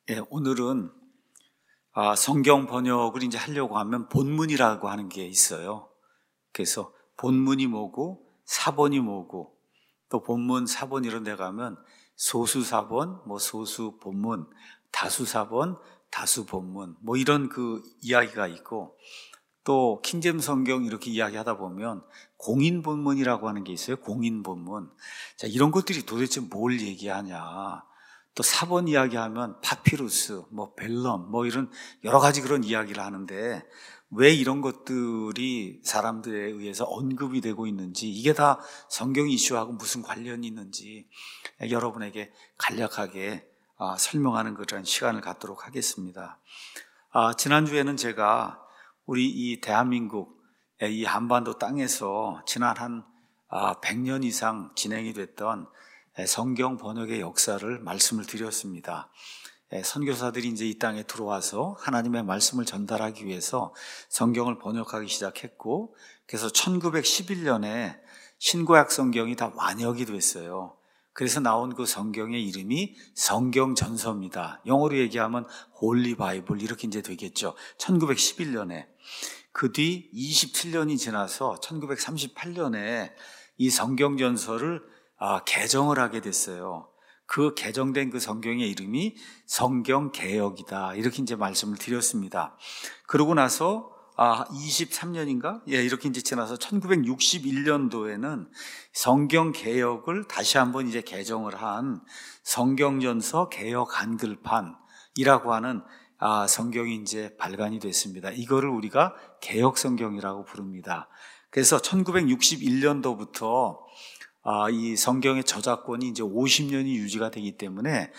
오늘은 성경 번역을 이제 하려고 하면 본문이라고 하는 게 있어요. 그래서 본문이 뭐고 사본이 뭐고 또 본문 사본 이런 데 가면 소수사본, 소수 본문, 다수사본, 다수 본문 이런 그 이야기가 있고, 또 킹제임스 성경 이렇게 이야기하다 보면 공인 본문이라고 하는 게 있어요. 공인 본문. 자, 이런 것들이 도대체 뭘 얘기하냐? 또 사본 이야기하면 파피루스, 벨럼, 이런 여러 가지 그런 이야기를 하는데, 왜 이런 것들이 사람들에 의해서 언급이 되고 있는지, 이게 다 성경 이슈하고 무슨 관련이 있는지 여러분에게 간략하게 설명하는 그런 시간을 갖도록 하겠습니다. 지난주에는 제가 우리 이 대한민국, 이 한반도 땅에서 지난 한 100년 이상 진행이 됐던 성경 번역의 역사를 말씀을 드렸습니다. 선교사들이 이제 이 땅에 들어와서 하나님의 말씀을 전달하기 위해서 성경을 번역하기 시작했고, 그래서 1911년에 신구약 성경이 다 완역이 됐어요. 그래서 나온 그 성경의 이름이 성경전서입니다. 영어로 얘기하면 홀리 바이블 이렇게 이제 되겠죠. 1911년에. 그 뒤 27년이 지나서 1938년에 이 성경전서를 개정을 하게 됐어요. 그 개정된 그 성경의 이름이 성경개역이다. 이렇게 이제 말씀을 드렸습니다. 그러고 나서 23년인가? 이렇게 이제 지나서 1961년도에는 성경개역을 다시 한번 이제 개정을 한 성경전서 개역 한글판이라고 하는 성경이 이제 발간이 됐습니다. 이거를 우리가 개역 성경이라고 부릅니다. 그래서 1961년도부터 이 성경의 저작권이 이제 50년이 유지가 되기 때문에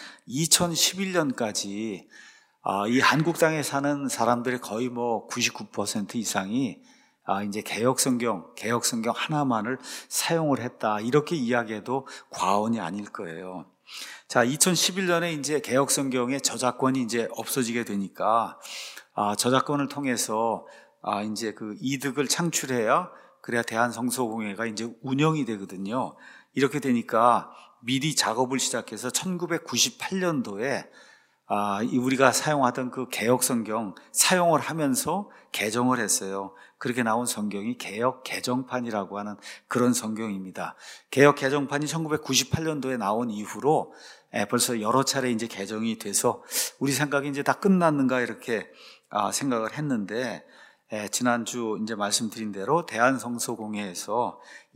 2011년까지 이 한국 땅에 사는 사람들의 거의 99% 이상이 이제 개역 성경 하나만을 사용을 했다. 이렇게 이야기해도 과언이 아닐 거예요. 자, 2011년에 이제 개역 성경의 저작권이 이제 없어지게 되니까 저작권을 통해서 이제 그 이득을 창출해야, 그래야 대한성서공회가 이제 운영이 되거든요. 이렇게 되니까 미리 작업을 시작해서 1998년도에 우리가 사용하던 그 개역 성경 사용을 하면서 개정을 했어요. 그렇게 나온 성경이 개역 개정판이라고 하는 그런 성경입니다. 개역 개정판이 1998년도에 나온 이후로 벌써 여러 차례 이제 개정이 돼서 우리 생각이 이제 다 끝났는가 이렇게 생각을 했는데, 지난주 이제 말씀드린 대로 대한성서공회에서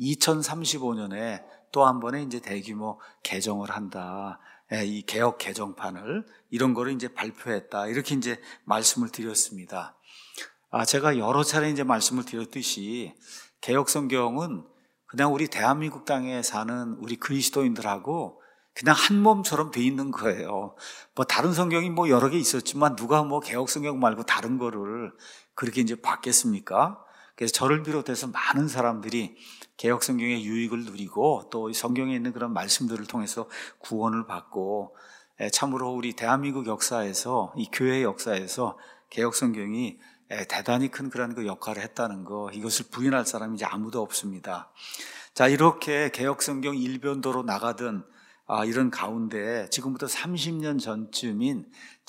2035년에 또 한 번의 이제 대규모 개정을 한다. 이 개역 개정판을, 이런 거를 이제 발표했다. 이렇게 이제 말씀을 드렸습니다. 제가 여러 차례 이제 말씀을 드렸듯이 개역 성경은 그냥 우리 대한민국 땅에 사는 우리 그리스도인들하고 그냥 한 몸처럼 돼 있는 거예요. 다른 성경이 여러 개 있었지만 누가 개역 성경 말고 다른 거를 그렇게 이제 받겠습니까? 그래서 저를 비롯해서 많은 사람들이 개역 성경의 유익을 누리고 또 성경에 있는 그런 말씀들을 통해서 구원을 받고, 참으로 우리 대한민국 역사에서, 이 교회 역사에서 개역 성경이 대단히 큰 그런 그 역할을 했다는 거, 이것을 부인할 사람이 이제 아무도 없습니다. 자, 이렇게 개역 성경 일변도로 나가던 이런 가운데 지금부터 30년 전쯤인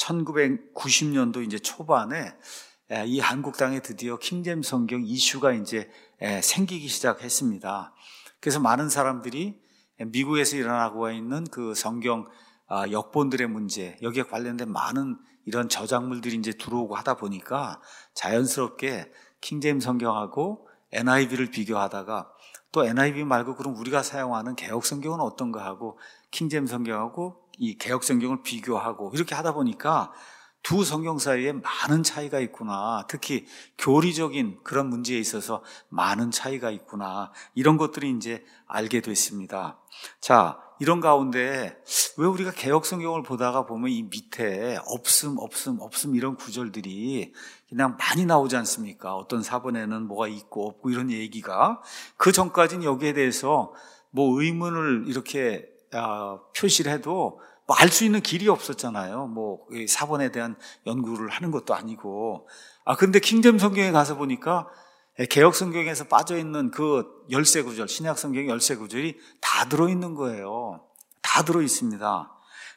1990년도 이제 초반에 이 한국 땅에 드디어 킹제임스 성경 이슈가 이제 생기기 시작했습니다. 그래서 많은 사람들이 미국에서 일어나고 있는 그 성경 역본들의 문제, 여기에 관련된 많은 이런 저작물들이 이제 들어오고 하다 보니까 자연스럽게 킹제임스 성경하고 NIV를 비교하다가, 또 NIV 말고 그럼 우리가 사용하는 개역 성경은 어떤가 하고 킹제임스 성경하고 이 개역 성경을 비교하고 이렇게 하다 보니까 두 성경 사이에 많은 차이가 있구나. 특히 교리적인 그런 문제에 있어서 많은 차이가 있구나. 이런 것들이 이제 알게 됐습니다. 자, 이런 가운데 왜 우리가 개역 성경을 보다가 보면 이 밑에 없음 이런 구절들이 그냥 많이 나오지 않습니까? 어떤 사본에는 뭐가 있고 없고 이런 얘기가. 그 전까지는 여기에 대해서 의문을 이렇게 표시를 해도 알 수 있는 길이 없었잖아요. 사본에 대한 연구를 하는 것도 아니고. 근데 킹제임스 성경에 가서 보니까 개역 성경에서 빠져있는 그 열세 구절, 신약 성경 열세 구절이 다 들어있는 거예요. 다 들어있습니다.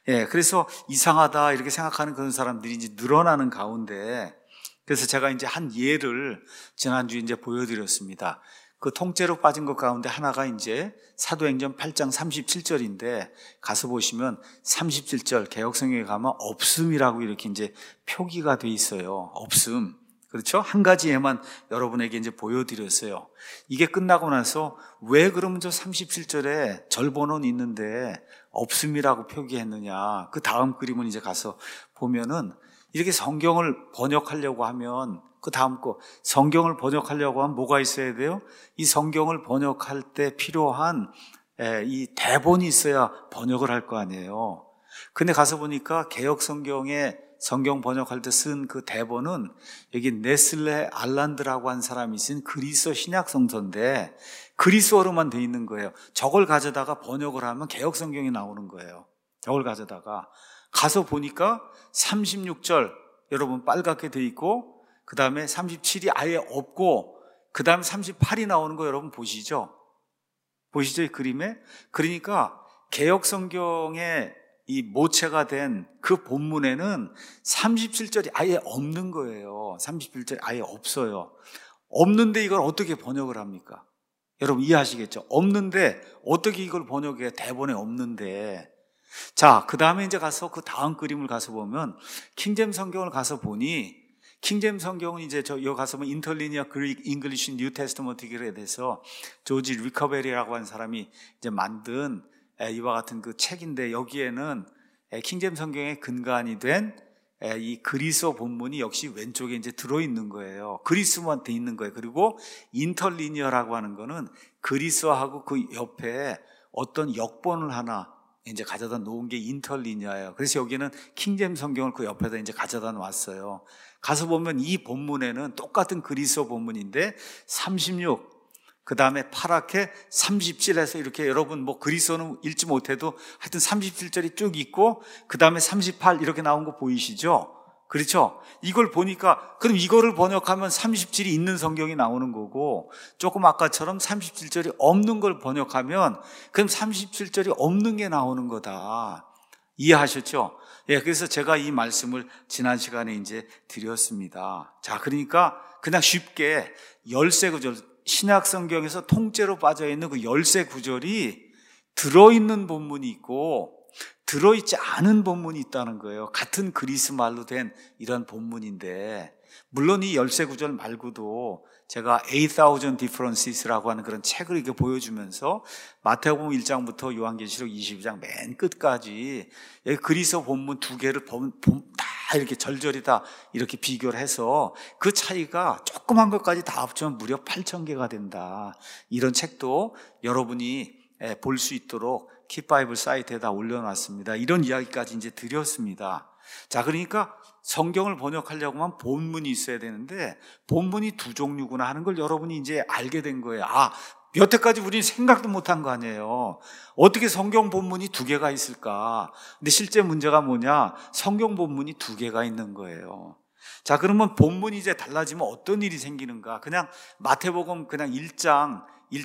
예, 그래서 이상하다 이렇게 생각하는 그런 사람들이 이제 늘어나는 가운데, 그래서 제가 이제 한 예를 지난주에 이제 보여드렸습니다. 그 통째로 빠진 것 가운데 하나가 이제 사도행전 8장 37절인데, 가서 보시면 37절 개역성경에 가면 없음이라고 이렇게 이제 표기가 돼 있어요. 없음. 그렇죠? 한 가지 예만 여러분에게 이제 보여드렸어요. 이게 끝나고 나서 왜 그러면 저 37절에 절번호는 있는데 없음이라고 표기했느냐. 그 다음 그림은 이제 가서 보면은 이렇게 성경을 번역하려고 하면, 그 다음 거 성경을 번역하려고 하면 뭐가 있어야 돼요? 이 성경을 번역할 때 필요한 이 대본이 있어야 번역을 할 거 아니에요. 근데 가서 보니까 개역 성경에 성경 번역할 때 쓴 그 대본은 여기 네슬레 알란드라고 한 사람이 쓴 그리스어 신약 성서인데 그리스어로만 돼 있는 거예요. 저걸 가져다가 번역을 하면 개역 성경이 나오는 거예요. 저걸 가져다가 가서 보니까 36절 여러분 빨갛게 돼 있고, 그 다음에 37이 아예 없고, 그 다음에 38이 나오는 거 여러분 보시죠? 보시죠, 이 그림에? 그러니까 개역 성경에 이 모체가 된 그 본문에는 37절이 아예 없는 거예요. 37절이 아예 없어요. 없는데 이걸 어떻게 번역을 합니까? 여러분 이해하시겠죠? 없는데 어떻게 이걸 번역해? 대본에 없는데. 자, 그 다음에 이제 가서 그 다음 그림을 가서 보면 킹제임 성경을 가서 보니, 킹제임 성경은 이제 여기 가서 보면 인터리니어 그릭 잉글리시 뉴 테스트먼트에 대해서 조지 리커베리라고 하는 사람이 이제 만든 이와 같은 그 책인데, 여기에는 킹제임 성경의 근간이 된 이 그리스어 본문이 역시 왼쪽에 이제 들어있는 거예요. 그리스어만 돼 있는 거예요. 그리고 인터리니어라고 하는 거는 그리스어하고 그 옆에 어떤 역본을 하나 이제 가져다 놓은 게 인터리니어예요. 그래서 여기는 킹제임 성경을 그 옆에다 이제 가져다 놨어요. 가서 보면 이 본문에는 똑같은 그리스어 본문인데 36, 그 다음에 파랗게 37에서 이렇게, 여러분 뭐 그리스어는 읽지 못해도 하여튼 37절이 쭉 있고, 그 다음에 38 이렇게 나온 거 보이시죠? 그렇죠? 이걸 보니까 그럼 이거를 번역하면 37이 있는 성경이 나오는 거고, 조금 아까처럼 37절이 없는 걸 번역하면 그럼 37절이 없는 게 나오는 거다. 이해하셨죠? 예, 그래서 제가 이 말씀을 지난 시간에 이제 드렸습니다. 자, 그러니까 그냥 쉽게 열세 구절, 신약 성경에서 통째로 빠져있는 그 열세 구절이 들어있는 본문이 있고 들어있지 않은 본문이 있다는 거예요. 같은 그리스 말로 된 이런 본문인데, 물론 이 열세 구절 말고도 제가 8,000 differences라고 하는 그런 책을 이렇게 보여주면서 마태복음 1장부터 요한계시록 22장 맨 끝까지 여기 그리스어 본문 두 개를 다 이렇게 절절히 다 이렇게 비교를 해서 그 차이가 조그만 것까지 다 합치면 무려 8,000개가 된다. 이런 책도 여러분이 볼 수 있도록 킵바이블 사이트에다 올려놨습니다. 이런 이야기까지 이제 드렸습니다. 자, 그러니까 성경을 번역하려고 하면 본문이 있어야 되는데 본문이 두 종류구나 하는 걸 여러분이 이제 알게 된 거예요. 아, 여태까지 우리는 생각도 못한 거 아니에요. 어떻게 성경 본문이 두 개가 있을까? 근데 실제 문제가 뭐냐? 성경 본문이 두 개가 있는 거예요. 자, 그러면 본문이 이제 달라지면 어떤 일이 생기는가? 그냥 마태복음 그냥 1장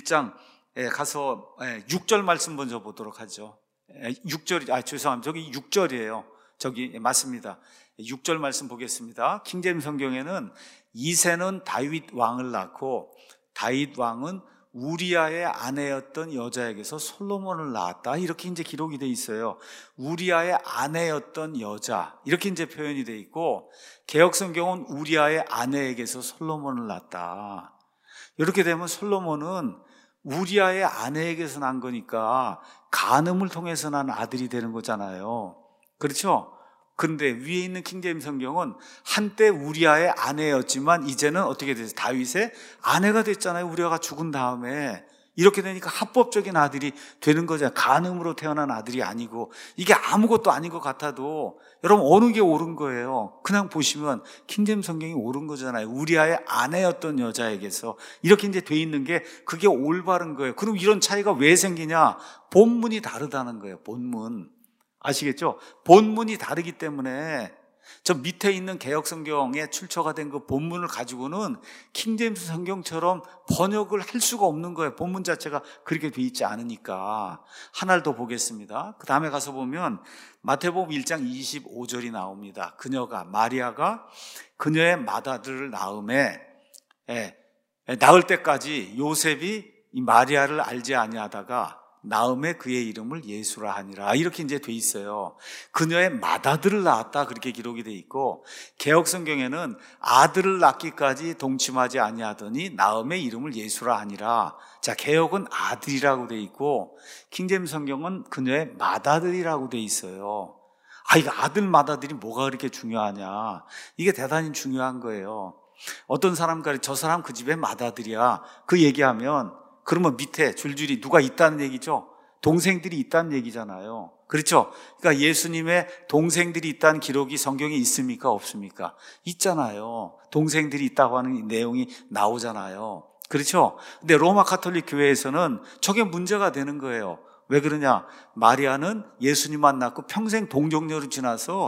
가서 6절 말씀 먼저 보도록 하죠. 6절, 죄송합니다. 저기 6절이에요. 저기 맞습니다. 6절 말씀 보겠습니다. 킹제임 성경에는 이새는 다윗 왕을 낳고 다윗 왕은 우리아의 아내였던 여자에게서 솔로몬을 낳았다. 이렇게 이제 기록이 돼 있어요. 우리아의 아내였던 여자, 이렇게 이제 표현이 돼 있고, 개역 성경은 우리아의 아내에게서 솔로몬을 낳았다. 이렇게 되면 솔로몬은 우리아의 아내에게서 난 거니까 간음을 통해서 난 아들이 되는 거잖아요. 그렇죠? 그런데 위에 있는 킹제임 성경은 한때 우리아의 아내였지만 이제는 어떻게 됐어요? 다윗의 아내가 됐잖아요. 우리아가 죽은 다음에. 이렇게 되니까 합법적인 아들이 되는 거잖아요. 간음으로 태어난 아들이 아니고. 이게 아무것도 아닌 것 같아도 여러분 어느 게 옳은 거예요? 그냥 보시면 킹제임 성경이 옳은 거잖아요. 우리아의 아내였던 여자에게서 이렇게 이제 돼 있는 게 그게 올바른 거예요. 그럼 이런 차이가 왜 생기냐? 본문이 다르다는 거예요. 본문. 아시겠죠? 본문이 다르기 때문에 저 밑에 있는 개역성경에 출처가 된 그 본문을 가지고는 킹제임스 성경처럼 번역을 할 수가 없는 거예요. 본문 자체가 그렇게 돼 있지 않으니까. 하나를 더 보겠습니다. 그 다음에 가서 보면 마태복음 1장 25절이 나옵니다. 마리아가 그녀의 맏아들을 낳음에 낳을 때까지 요셉이 이 마리아를 알지 아니하다가 낳음에 그의 이름을 예수라 하니라. 이렇게 이제 돼 있어요. 그녀의 맏아들을 낳았다 그렇게 기록이 돼 있고, 개역성경에는 아들을 낳기까지 동침하지 아니하더니 낳음의 이름을 예수라 하니라. 자, 개역은 아들이라고 돼 있고 킹제임스 성경은 그녀의 맏아들이라고 돼 있어요. 이거 아들 맏아들이 뭐가 그렇게 중요하냐? 이게 대단히 중요한 거예요. 어떤 사람과 저 사람 그 집의 맏아들이야 그 얘기하면, 그러면 밑에 줄줄이 누가 있다는 얘기죠? 동생들이 있다는 얘기잖아요. 그렇죠? 그러니까 예수님의 동생들이 있다는 기록이 성경에 있습니까? 없습니까? 있잖아요. 동생들이 있다고 하는 내용이 나오잖아요. 그렇죠? 근데 로마 가톨릭 교회에서는 저게 문제가 되는 거예요. 왜 그러냐? 마리아는 예수님만 낳고 평생 동정녀로 지내서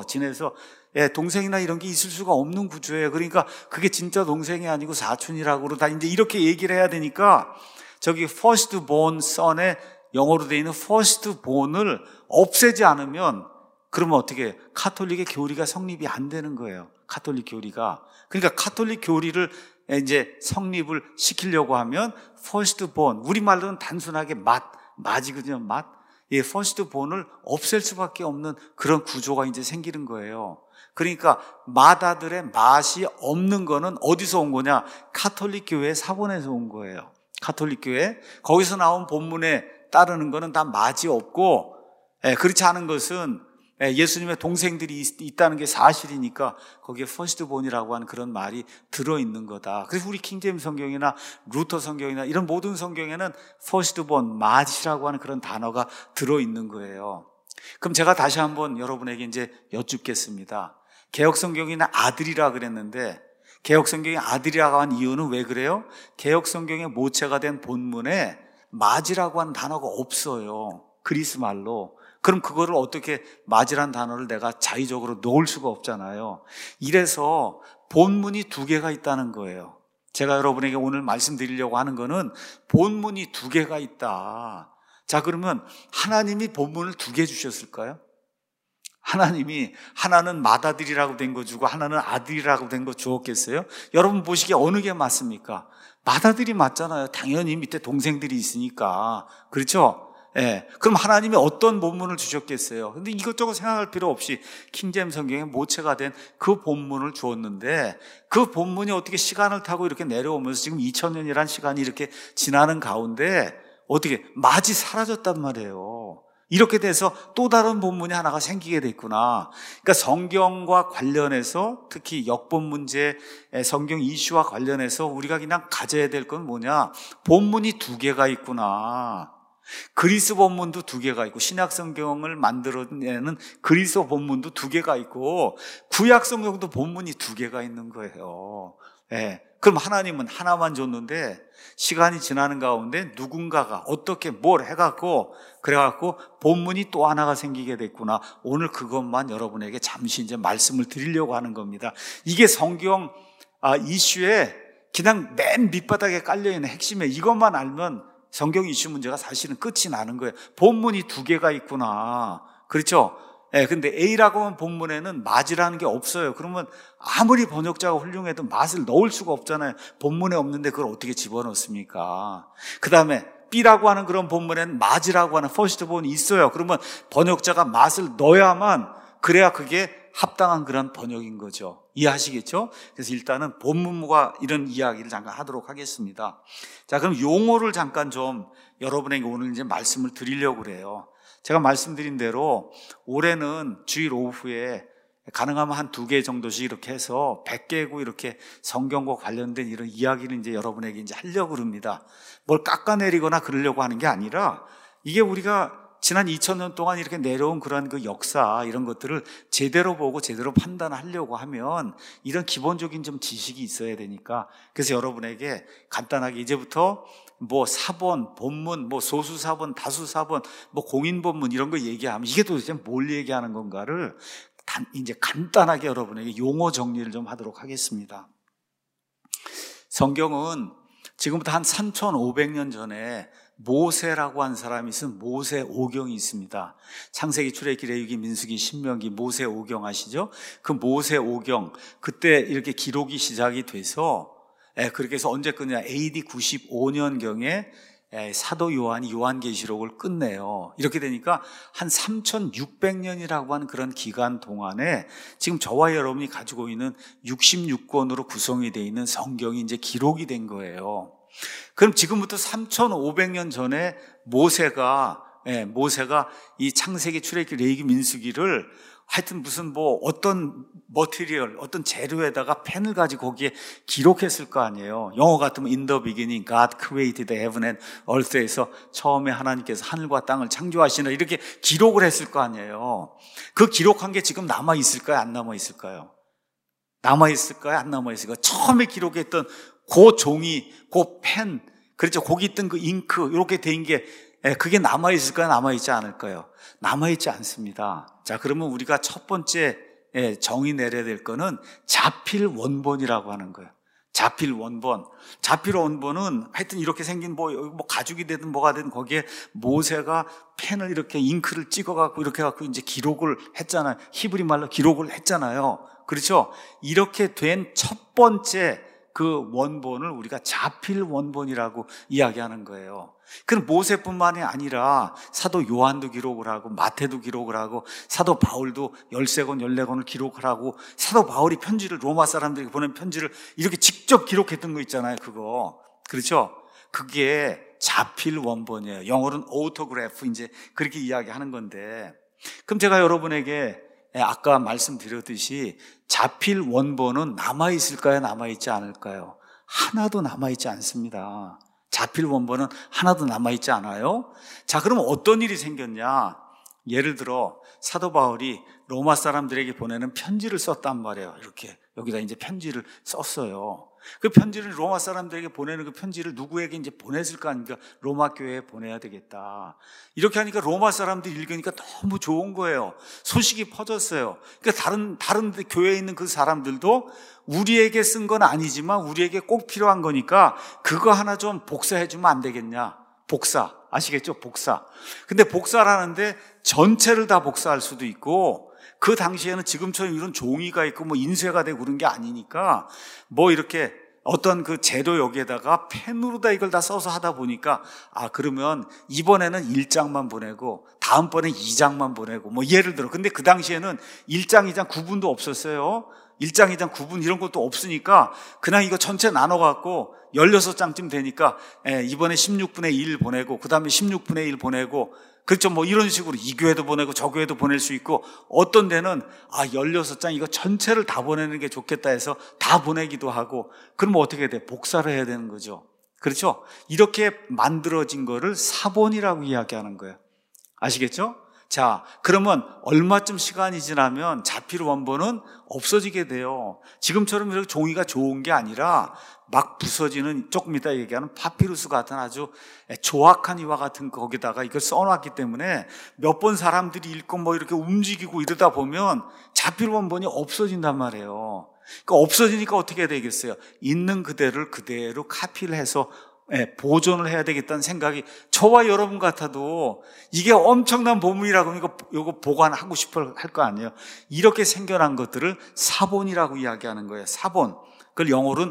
동생이나 이런 게 있을 수가 없는 구조예요. 그러니까 그게 진짜 동생이 아니고 사촌이라고 다 이제 이렇게 얘기를 해야 되니까, 저기 first born son에 영어로 되어 있는 first born을 없애지 않으면, 그러면 어떻게 카톨릭의 교리가 성립이 안 되는 거예요. 카톨릭 교리가. 그러니까 카톨릭 교리를 이제 성립을 시키려고 하면 first born, 우리말로는 단순하게 맞이거든요. first born을 없앨 수밖에 없는 그런 구조가 이제 생기는 거예요. 그러니까 맏아들의 맛이 없는 거는 어디서 온 거냐? 카톨릭 교회의 사본에서 온 거예요. 카톨릭 교회. 거기서 나온 본문에 따르는 거는 다 맛이 없고, 그렇지 않은 것은 예수님의 동생들이 있다는 게 사실이니까 거기에 퍼스트본이라고 하는 그런 말이 들어있는 거다. 그래서 우리 킹제임스 성경이나 루터 성경이나 이런 모든 성경에는 퍼스트본, 맛이라고 하는 그런 단어가 들어있는 거예요. 그럼 제가 다시 한번 여러분에게 이제 여쭙겠습니다. 개역성경에는 아들이라 그랬는데, 개역성경이 아들이라고 한 이유는 왜 그래요? 개역성경의 모체가 된 본문에 맞이라고 하는 단어가 없어요. 그리스 말로. 그럼 그거를 어떻게 맞이란 단어를 내가 자의적으로 넣을 수가 없잖아요. 이래서 본문이 두 개가 있다는 거예요. 제가 여러분에게 오늘 말씀드리려고 하는 거는 본문이 두 개가 있다. 자, 그러면 하나님이 본문을 두 개 주셨을까요? 하나님이 하나는 맏아들이라고 된 거 주고 하나는 아들이라고 된 거 주었겠어요? 여러분 보시기에 어느 게 맞습니까? 맏아들이 맞잖아요. 당연히 밑에 동생들이 있으니까. 그렇죠? 그럼 하나님이 어떤 본문을 주셨겠어요? 근데 이것저것 생각할 필요 없이 킹제임스 성경에 모체가 된 그 본문을 주었는데, 그 본문이 어떻게 시간을 타고 이렇게 내려오면서 지금 2000년이라는 시간이 이렇게 지나는 가운데 어떻게 맛이 사라졌단 말이에요. 이렇게 돼서 또 다른 본문이 하나가 생기게 됐구나. 그러니까 성경과 관련해서, 특히 역본 문제, 성경 이슈와 관련해서 우리가 그냥 가져야 될 건 뭐냐? 본문이 두 개가 있구나. 그리스 본문도 두 개가 있고, 신약 성경을 만들어내는 그리스 본문도 두 개가 있고, 구약 성경도 본문이 두 개가 있는 거예요. 그럼 하나님은 하나만 줬는데 시간이 지나는 가운데 누군가가 어떻게 뭘 해갖고 그래갖고 본문이 또 하나가 생기게 됐구나. 오늘 그것만 여러분에게 잠시 이제 말씀을 드리려고 하는 겁니다. 이게 성경 이슈에 그냥 맨 밑바닥에 깔려있는 핵심에 이것만 알면 성경 이슈 문제가 사실은 끝이 나는 거예요. 본문이 두 개가 있구나. 그렇죠? 근데 A라고 하는 본문에는 맞이라는 게 없어요. 그러면 아무리 번역자가 훌륭해도 맛을 넣을 수가 없잖아요. 본문에 없는데 그걸 어떻게 집어넣습니까? 그 다음에 B라고 하는 그런 본문에는 맞이라고 하는 퍼스트본이 있어요. 그러면 번역자가 맛을 넣어야만, 그래야 그게 합당한 그런 번역인 거죠. 이해하시겠죠? 그래서 일단은 본문과 이런 이야기를 잠깐 하도록 하겠습니다. 자, 그럼 용어를 잠깐 좀 여러분에게 오늘 이제 말씀을 드리려고 그래요. 제가 말씀드린 대로 올해는 주일 오후에 가능하면 한 2개 정도씩 이렇게 해서 100개고 이렇게 성경과 관련된 이런 이야기를 이제 여러분에게 이제 하려고 합니다. 뭘 깎아내리거나 그러려고 하는 게 아니라, 이게 우리가 지난 2000년 동안 이렇게 내려온 그런 그 역사, 이런 것들을 제대로 보고 제대로 판단하려고 하면 이런 기본적인 좀 지식이 있어야 되니까, 그래서 여러분에게 간단하게 이제부터 뭐 사본, 본문, 뭐 소수사본, 다수사본, 뭐 공인본문 이런 거 얘기하면 이게 도대체 뭘 얘기하는 건가를 이제 간단하게 여러분에게 용어 정리를 좀 하도록 하겠습니다. 성경은 지금부터 한 3,500년 전에 모세라고 한 사람이 쓴 모세 오경이 있습니다. 창세기, 출애굽기, 레위기, 민수기, 신명기, 모세 오경 아시죠? 그 모세 오경, 그때 이렇게 기록이 시작이 돼서 그렇게 해서 언제 끝냐? AD 95년경에 사도 요한이 요한계시록을 끝내요. 이렇게 되니까 한 3,600년이라고 하는 그런 기간 동안에 지금 저와 여러분이 가지고 있는 66권으로 구성이 되어 있는 성경이 이제 기록이 된 거예요. 그럼 지금부터 3,500년 전에 모세가 이 창세기, 출애굽기, 레위기, 민수기를 하여튼 무슨 어떤 머티리얼, 어떤 재료에다가 펜을 가지고 거기에 기록했을 거 아니에요. 영어 같으면 in the beginning God created heaven and earth에서 처음에 하나님께서 하늘과 땅을 창조하시나 이렇게 기록을 했을 거 아니에요. 그 기록한 게 지금 남아있을까요? 안 남아있을까요? 남아있을까요? 안 남아있을까요? 처음에 기록했던 그 종이, 그 펜, 그렇죠. 거기 있던 그 잉크, 이렇게 된 게, 그게 남아있을까요? 남아있지 않을까요? 남아있지 않습니다. 자, 그러면 우리가 첫 번째 정의 내려야 될 거는 자필 원본이라고 하는 거예요. 자필 원본. 자필 원본은 하여튼 이렇게 생긴 가죽이 되든 뭐가 되든 거기에 모세가 펜을 이렇게 잉크를 찍어갖고 이렇게 해갖고 이제 기록을 했잖아요. 히브리 말로 기록을 했잖아요. 그렇죠? 이렇게 된 첫 번째 그 원본을 우리가 자필 원본이라고 이야기하는 거예요. 그럼 모세뿐만이 아니라 사도 요한도 기록을 하고 마태도 기록을 하고 사도 바울도 13권, 14권을 기록을 하고 사도 바울이 편지를 로마 사람들에게 보낸 편지를 이렇게 직접 기록했던 거 있잖아요. 그거. 그렇죠? 그게 자필 원본이에요. 영어로는 autograph 이제 그렇게 이야기하는 건데 그럼 제가 여러분에게 아까 말씀드렸듯이 자필 원본은 남아있을까요? 남아있지 않을까요? 하나도 남아있지 않습니다. 자필 원본은 하나도 남아있지 않아요? 자, 그럼 어떤 일이 생겼냐? 예를 들어 사도 바울이 로마 사람들에게 보내는 편지를 썼단 말이에요. 이렇게 여기다 이제 편지를 썼어요. 그 편지를 로마 사람들에게 보내는 그 편지를 누구에게 이제 보냈을 거 아닙니까? 로마 교회에 보내야 되겠다. 이렇게 하니까 로마 사람들이 읽으니까 너무 좋은 거예요. 소식이 퍼졌어요. 그러니까 다른 교회에 있는 그 사람들도 우리에게 쓴 건 아니지만 우리에게 꼭 필요한 거니까 그거 하나 좀 복사해 주면 안 되겠냐? 복사. 아시겠죠? 복사. 근데 복사라는데 전체를 다 복사할 수도 있고 그 당시에는 지금처럼 이런 종이가 있고 인쇄가 되고 그런 게 아니니까 이렇게 어떤 그 재료 여기에다가 펜으로다 이걸 다 써서 하다 보니까 그러면 이번에는 1장만 보내고 다음번에 2장만 보내고 예를 들어 근데 그 당시에는 1장, 2장 구분도 없었어요. 1장, 2장 구분 이런 것도 없으니까 그냥 이거 전체 나눠갖고 16장쯤 되니까 이번에 16분의 1 보내고 그 다음에 16분의 1 보내고 그렇죠. 이런 식으로 이 교회도 보내고 저 교회도 보낼 수 있고 어떤 데는 16장 이거 전체를 다 보내는 게 좋겠다 해서 다 보내기도 하고 그러면 어떻게 돼? 복사를 해야 되는 거죠. 그렇죠. 이렇게 만들어진 거를 사본이라고 이야기하는 거예요. 아시겠죠? 자, 그러면 얼마쯤 시간이 지나면 자필 원본은 없어지게 돼요. 지금처럼 이렇게 종이가 좋은 게 아니라 막 부서지는 조금 이따 얘기하는 파피루스 같은 아주 조악한 이와 같은 거기다가 이걸 써놨기 때문에 몇 번 사람들이 읽고 이렇게 움직이고 이러다 보면 자필 원본이 없어진단 말이에요. 그러니까 없어지니까 어떻게 해야 되겠어요? 있는 그대로 카피를 해서 보존을 해야 되겠다는 생각이 저와 여러분 같아도 이게 엄청난 보물이라고 이거 보관하고 싶어 할 거 아니에요. 이렇게 생겨난 것들을 사본이라고 이야기하는 거예요. 사본. 그걸 영어로는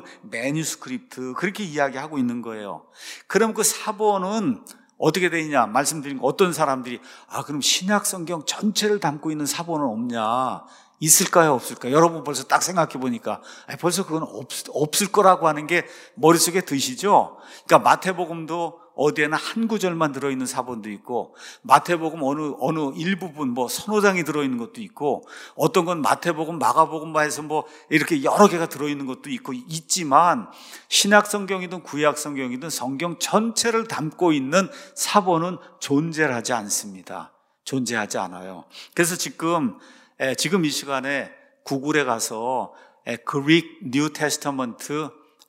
매뉴스크립트 그렇게 이야기하고 있는 거예요. 그럼 그 사본은 어떻게 되느냐 말씀드린 거 어떤 사람들이 그럼 신약 성경 전체를 담고 있는 사본은 없냐? 있을까요? 없을까요? 여러분 벌써 딱 생각해 보니까 벌써 그건 없을 거라고 하는 게 머릿속에 드시죠? 그러니까 마태복음도 어디에나 한 구절만 들어있는 사본도 있고 마태복음 어느 일부분 서너 장이 들어있는 것도 있고 어떤 건 마태복음, 마가복음 해서 이렇게 여러 개가 들어있는 것도 있고 있지만 신약 성경이든 구약 성경이든 성경 전체를 담고 있는 사본은 존재하지 않습니다. 존재하지 않아요. 그래서 지금 이 시간에 구글에 가서 Greek New Testament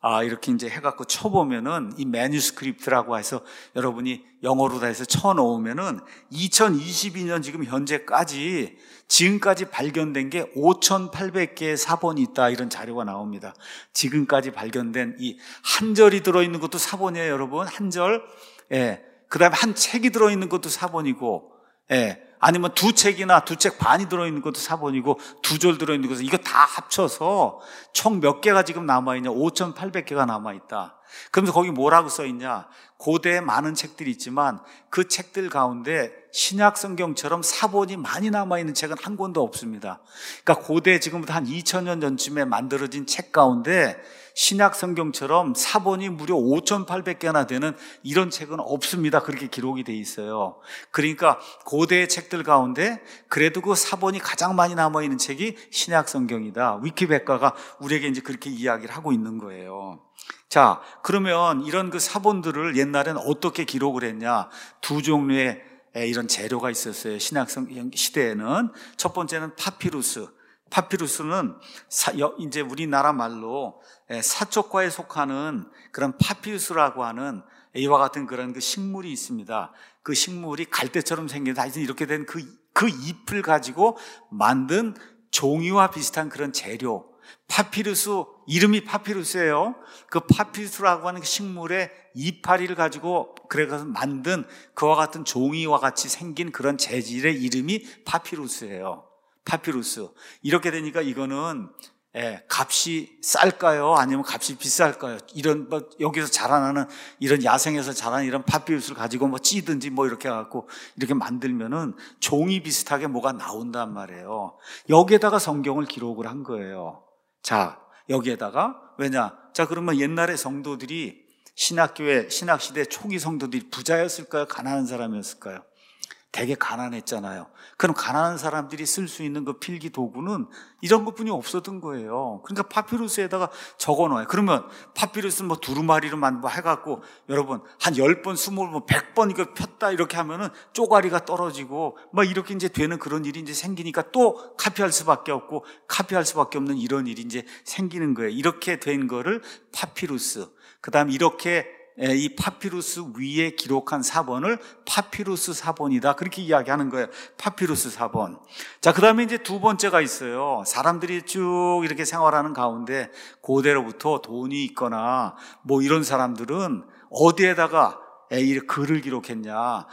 이렇게 이제 해갖고 쳐보면은 이 매뉴스크립트라고 해서 여러분이 영어로 다 해서 쳐놓으면은 2022년 지금 현재까지 지금까지 발견된 게 5,800개의 사본이 있다, 이런 자료가 나옵니다. 지금까지 발견된 이 한 절이 들어있는 것도 사본이에요, 여러분. 한 절. 예. 그 다음에 한 책이 들어있는 것도 사본이고, 예. 아니면 두 책이나 두 책 반이 들어있는 것도 사본이고, 두 절 들어있는 것도, 이거 다 합쳐서 총 몇 개가 지금 남아있냐? 5,800개가 남아있다. 그러면서 거기 뭐라고 써있냐? 고대에 많은 책들이 있지만 그 책들 가운데 신약 성경처럼 사본이 많이 남아있는 책은 한 권도 없습니다. 그러니까 고대 지금부터 한 2000년 전쯤에 만들어진 책 가운데 신약 성경처럼 사본이 무려 5,800개나 되는 이런 책은 없습니다. 그렇게 기록이 돼 있어요. 그러니까 고대의 책들 가운데 그래도 그 사본이 가장 많이 남아있는 책이 신약 성경이다. 위키백과가 우리에게 이제 그렇게 이야기를 하고 있는 거예요. 자, 그러면 이런 그 사본들을 옛날에는 어떻게 기록을 했냐? 두 종류의 이런 재료가 있었어요. 신약 성경 시대에는. 첫 번째는 파피루스. 파피루스는 이제 우리나라 말로 사촉과에 속하는 그런 파피루스라고 하는 이와 같은 그런 그 식물이 있습니다. 그 식물이 갈대처럼 생긴, 하여튼 이렇게 된 그 잎을 가지고 만든 종이와 비슷한 그런 재료. 파피루스, 이름이 파피루스예요. 그 파피루스라고 하는 그 식물의 이파리를 가지고 그래서 만든 그와 같은 종이와 같이 생긴 그런 재질의 이름이 파피루스예요. 파피루스. 이렇게 되니까 이거는 값이 쌀까요? 아니면 값이 비쌀까요? 이런 여기서 자라나는 이런 야생에서 자라는 이런 파피루스를 가지고 찌든지 이렇게 해갖고 이렇게 만들면은 종이 비슷하게 뭐가 나온단 말이에요. 여기에다가 성경을 기록을 한 거예요. 자, 여기에다가 왜냐? 자, 그러면 옛날에 성도들이 신학교회, 신학시대 초기 성도들이 부자였을까요? 가난한 사람이었을까요? 되게 가난했잖아요. 그럼 가난한 사람들이 쓸 수 있는 그 필기 도구는 이런 것뿐이 없었던 거예요. 그러니까 파피루스에다가 적어놔요. 그러면 파피루스는 두루마리로 해갖고 여러분 한 10번, 20번, 100번 이거 폈다 이렇게 하면은 쪼가리가 떨어지고 이렇게 이제 되는 그런 일이 이제 생기니까 또 카피할 수밖에 없고 카피할 수밖에 없는 이런 일이 이제 생기는 거예요. 이렇게 된 거를 파피루스. 그 다음 이렇게 이 파피루스 위에 기록한 사본을 파피루스 사본이다. 그렇게 이야기하는 거예요. 파피루스 사본. 자, 그 다음에 이제 두 번째가 있어요. 사람들이 쭉 이렇게 생활하는 가운데 고대로부터 돈이 있거나 이런 사람들은 어디에다가 이 글을 기록했냐?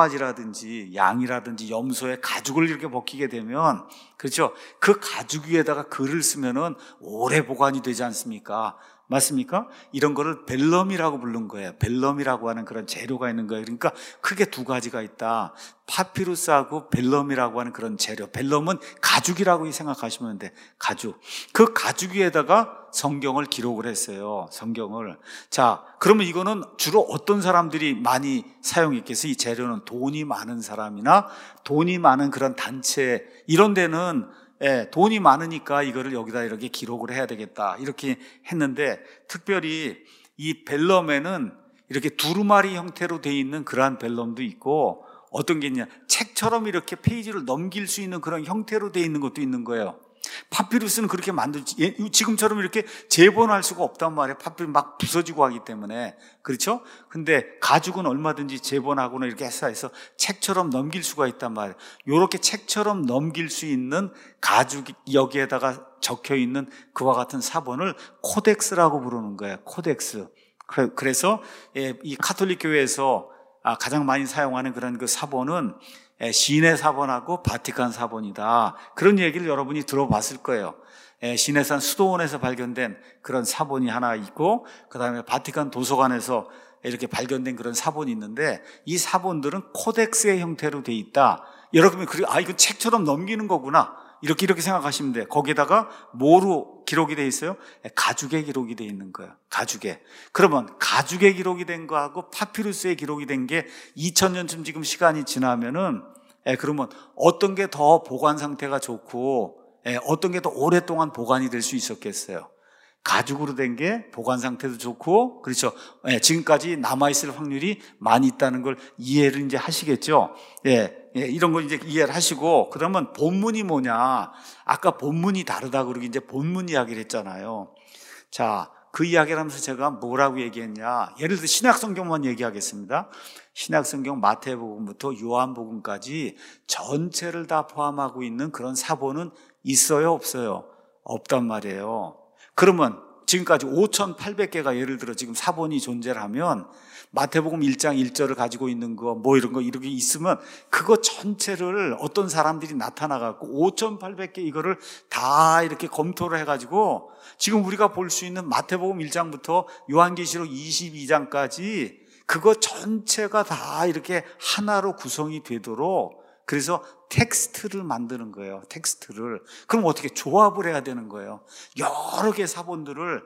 송아지라든지 양이라든지 염소의 가죽을 이렇게 벗기게 되면, 그렇죠? 그 가죽 위에다가 글을 쓰면은 오래 보관이 되지 않습니까? 맞습니까? 이런 거를 벨럼이라고 부른 거예요. 벨럼이라고 하는 그런 재료가 있는 거예요. 그러니까 크게 두 가지가 있다. 파피루스하고 벨럼이라고 하는 그런 재료. 벨럼은 가죽이라고 생각하시면 돼. 가죽. 그 가죽 위에다가 성경을 기록을 했어요. 성경을. 자, 그러면 이거는 주로 어떤 사람들이 많이 사용했겠어요? 이 재료는 돈이 많은 사람이나 돈이 많은 그런 단체, 이런 데는 돈이 많으니까 이거를 여기다 이렇게 기록을 해야 되겠다. 이렇게 했는데, 특별히 이 벨럼에는 이렇게 두루마리 형태로 되어 있는 그러한 벨럼도 있고, 어떤 게 있냐? 책처럼 이렇게 페이지를 넘길 수 있는 그런 형태로 되어 있는 것도 있는 거예요. 파피루스는 그렇게 만들지, 지금처럼 이렇게 재본할 수가 없단 말이에요. 파피루스 부서지고 하기 때문에. 그렇죠? 근데 가죽은 얼마든지 재본하거나 이렇게 해서 책처럼 넘길 수가 있단 말이에요. 요렇게 책처럼 넘길 수 있는 가죽, 여기에다가 적혀 있는 그와 같은 사본을 코덱스라고 부르는 거예요. 코덱스. 그래서 이 가톨릭 교회에서 가장 많이 사용하는 그런 그 사본은 시내 사본하고 바티칸 사본이다. 그런 얘기를 여러분이 들어봤을 거예요. 시내산 수도원에서 발견된 그런 사본이 하나 있고, 그 다음에 바티칸 도서관에서 이렇게 발견된 그런 사본이 있는데, 이 사본들은 코덱스의 형태로 돼 있다. 여러분이 이거 책처럼 넘기는 거구나. 이렇게 생각하시면 돼요. 거기에다가 뭐로 기록이 돼 있어요? 가죽에 기록이 돼 있는 거예요. 가죽에. 그러면 가죽에 기록이 된 거하고 파피루스에 기록이 된 게 2000년쯤 지금 시간이 지나면은, 그러면 어떤 게 더 보관 상태가 좋고, 어떤 게 더 오랫동안 보관이 될 수 있었겠어요? 가죽으로 된 게 보관 상태도 좋고, 그렇죠. 지금까지 남아있을 확률이 많이 있다는 걸 이해를 이제 하시겠죠. 이런 걸 이제 이해를 하시고, 그러면 본문이 뭐냐. 아까 본문이 다르다고 그러고 이제 본문 이야기를 했잖아요. 자, 그 이야기를 하면서 제가 뭐라고 얘기했냐, 예를 들어 신약성경만 얘기하겠습니다. 신약성경 마태복음부터 요한복음까지 전체를 다 포함하고 있는 그런 사본은 있어요, 없어요? 없단 말이에요. 그러면 지금까지 5,800개가 예를 들어 지금 사본이 존재를 하면 마태복음 1장 1절을 가지고 있는 거 뭐 이런 거 이렇게 있으면 그거 전체를 어떤 사람들이 나타나갖고 5,800개 이거를 다 이렇게 검토를 해가지고 지금 우리가 볼 수 있는 마태복음 1장부터 요한계시록 22장까지 그거 전체가 다 이렇게 하나로 구성이 되도록 그래서 텍스트를 만드는 거예요. 텍스트를. 그럼 어떻게 조합을 해야 되는 거예요. 여러 개 사본들.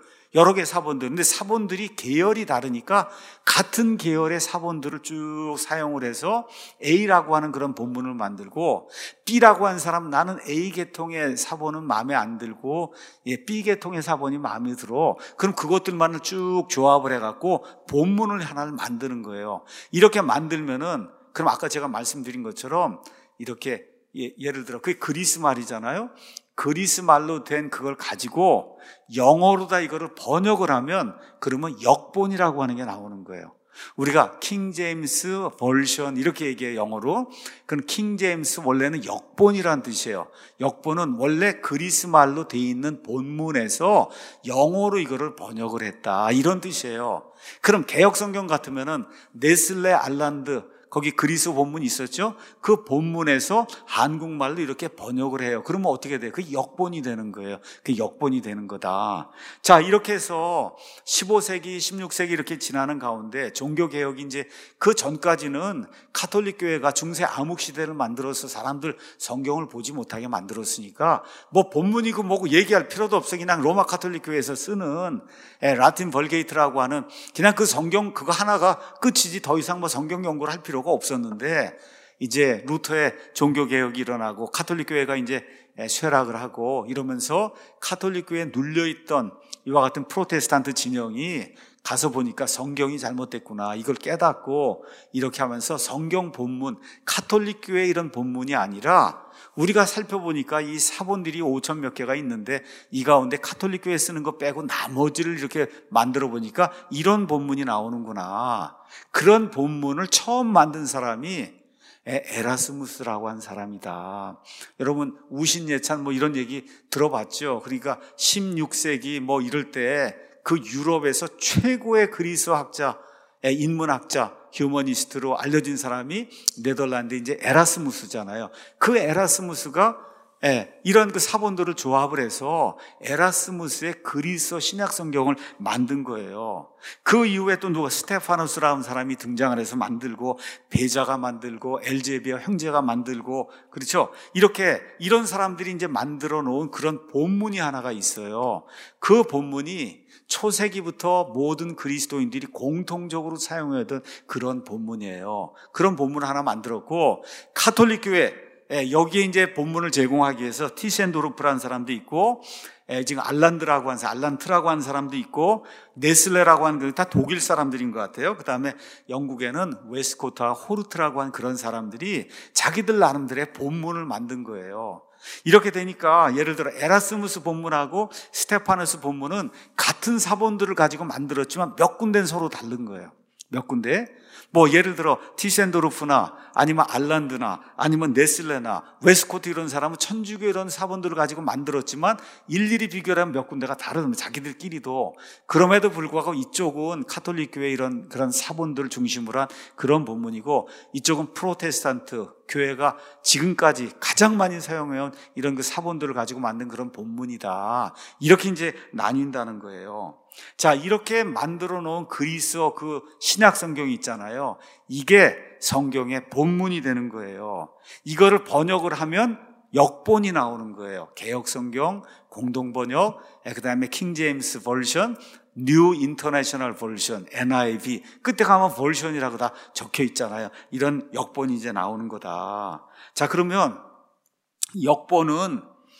근데 사본들이 계열이 다르니까 같은 계열의 사본들을 쭉 사용을 해서 A라고 하는 그런 본문을 만들고 B라고 하는 사람 나는 A 계통의 사본은 마음에 안 들고 B 계통의 사본이 마음에 들어. 그럼 그것들만을 쭉 조합을 해갖고 본문을 하나를 만드는 거예요. 이렇게 만들면은 그럼 아까 제가 말씀드린 것처럼 이렇게 예를 들어 그게 그리스 말이잖아요. 그리스 말로 된 그걸 가지고 영어로다 이거를 번역을 하면 그러면 역본이라고 하는 게 나오는 거예요. 우리가 킹 제임스 버전 이렇게 얘기해요, 영어로. 그럼 킹 제임스 원래는 역본이라는 뜻이에요. 역본은 원래 그리스 말로 돼 있는 본문에서 영어로 이거를 번역을 했다 이런 뜻이에요. 그럼 개역성경 같으면은 네슬레 알란드 거기 그리스 본문이 있었죠? 그 본문에서 한국말로 이렇게 번역을 해요. 그러면 어떻게 돼요? 그 역본이 되는 거예요. 그 역본이 되는 거다. 자, 이렇게 해서 15세기, 16세기 이렇게 지나는 가운데 종교개혁이 이제 그 전까지는 가톨릭 교회가 중세 암흑시대를 만들어서 사람들 성경을 보지 못하게 만들었으니까 뭐 본문이고 뭐고 얘기할 필요도 없어. 그냥 로마 가톨릭 교회에서 쓰는 라틴 벌게이트라고 하는 그냥 그 성경 그거 하나가 끝이지 더 이상 뭐 성경 연구를 할 필요가 없었는데 이제 루터의 종교개혁이 일어나고 가톨릭 교회가 이제 쇠락을 하고 이러면서 가톨릭 교회에 눌려있던 이와 같은 프로테스탄트 진영이 가서 보니까 성경이 잘못됐구나 이걸 깨닫고 이렇게 하면서 성경 본문 가톨릭 교회 이런 본문이 아니라 우리가 살펴보니까 이 사본들이 5천 몇 개가 있는데 이 가운데 가톨릭 교회 쓰는 거 빼고 나머지를 이렇게 만들어 보니까 이런 본문이 나오는구나. 그런 본문을 처음 만든 사람이 에라스무스라고 한 사람이다. 여러분 우신예찬 뭐 이런 얘기 들어봤죠? 그러니까 16세기 뭐 이럴 때 그 유럽에서 최고의 그리스 학자, 인문학자, 휴머니스트로 알려진 사람이 네덜란드 이제 에라스무스잖아요. 그 에라스무스가 이런 그 사본들을 조합을 해서 에라스무스의 그리스 신약 성경을 만든 거예요. 그 이후에 또 누가 스테파노스라는 사람이 등장을 해서 만들고 베자가 만들고 엘제비아 형제가 만들고 그렇죠. 이렇게 이런 사람들이 이제 만들어 놓은 그런 본문이 하나가 있어요. 그 본문이 초세기부터 모든 그리스도인들이 공통적으로 사용하던 그런 본문이에요. 그런 본문을 하나 만들었고 가톨릭 교회 여기에 이제 본문을 제공하기 위해서 티센도르프라는 사람도 있고 지금 알란트라고 하는 사람도 있고 네슬레라고 하는 다 독일 사람들인 것 같아요. 그 다음에 영국에는 웨스코트와 호르트라고 하는 그런 사람들이 자기들 나름대로의 본문을 만든 거예요. 이렇게 되니까 예를 들어 에라스무스 본문하고 스테파노스 본문은 같은 사본들을 가지고 만들었지만 몇 군데는 서로 다른 거예요. 몇 군데? 뭐 예를 들어 티센도르프나 아니면 알란드나 아니면 네슬레나 웨스코트 이런 사람은 천주교 이런 사본들을 가지고 만들었지만 일일이 비교하면 몇 군데가 다르면 자기들끼리도. 그럼에도 불구하고 이쪽은 가톨릭 교회 이런 그런 사본들을 중심으로 한 그런 본문이고 이쪽은 프로테스탄트 교회가 지금까지 가장 많이 사용해온 이런 그 사본들을 가지고 만든 그런 본문이다. 이렇게 이제 나뉜다는 거예요. 자, 이렇게 만들어 놓은 그리스어 그 신약 성경이 있잖아요. 이게 성경의 본문이 되는 거예요. 이거를 번역을 하면 역본이 나오는 거예요. 개역 성경, 공동 번역, 그다음에 킹 제임스 버전, 뉴 인터내셔널 버전, NIV. 그때 가면 버전이라고 다 적혀 있잖아요. 이런 역본이 이제 나오는 거다. 자, 그러면 역본은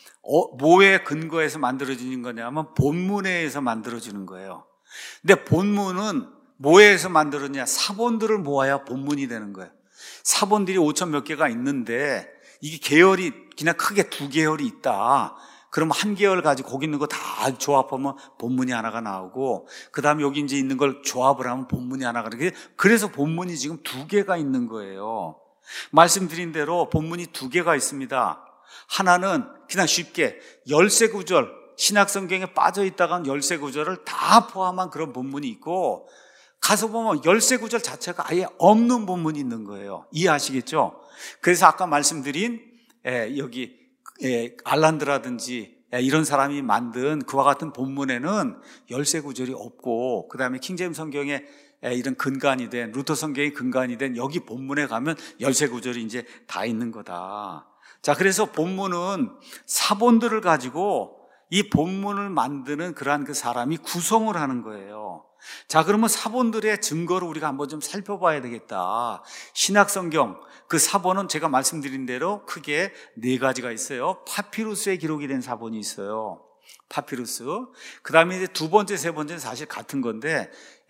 뭐에 근거해서 만들어지는 거냐면 본문에 의해서 만들어지는 거예요. 근데 본문은 뭐에 의해서 만들었냐? 사본들을 모아야 본문이 되는 거예요. 사본들이 5천 몇 개가 있는데 이게 계열이 그냥 크게 두 계열이 있다. 그럼 한 계열 가지고 거기 있는 거 다 조합하면 본문이 하나가 나오고, 그 다음에 여기 이제 있는 걸 조합을 하면 본문이 하나가 나오고, 그래서 본문이 지금 2개가 있는 거예요. 말씀드린 대로 본문이 2개가 있습니다. 하나는 그냥 쉽게 열쇠 구절, 신약 성경에 빠져 있다간 열쇠 구절을 다 포함한 그런 본문이 있고, 가서 보면 열쇠 구절 자체가 아예 없는 본문이 있는 거예요. 이해하시겠죠? 그래서 아까 말씀드린 여기 알란드라든지 이런 사람이 만든 그와 같은 본문에는 열쇠 구절이 없고, 그 다음에 킹제임스 성경에 이런 근간이 된, 루터 성경의 근간이 된 여기 본문에 가면 열쇠 구절이 이제 다 있는 거다. 자, 그래서 본문은 사본들을 가지고 이 본문을 만드는 그러한 그 사람이 구성을 하는 거예요. 자, 그러면 사본들의 증거를 우리가 한번 좀 살펴봐야 되겠다. 신약 성경 그 사본은 제가 말씀드린 대로 크게 4가지가 있어요. 파피루스에 기록이 된 사본이 있어요. 파피루스. 그 다음에 이제 2번째, 3번째는 사실 같은 건데,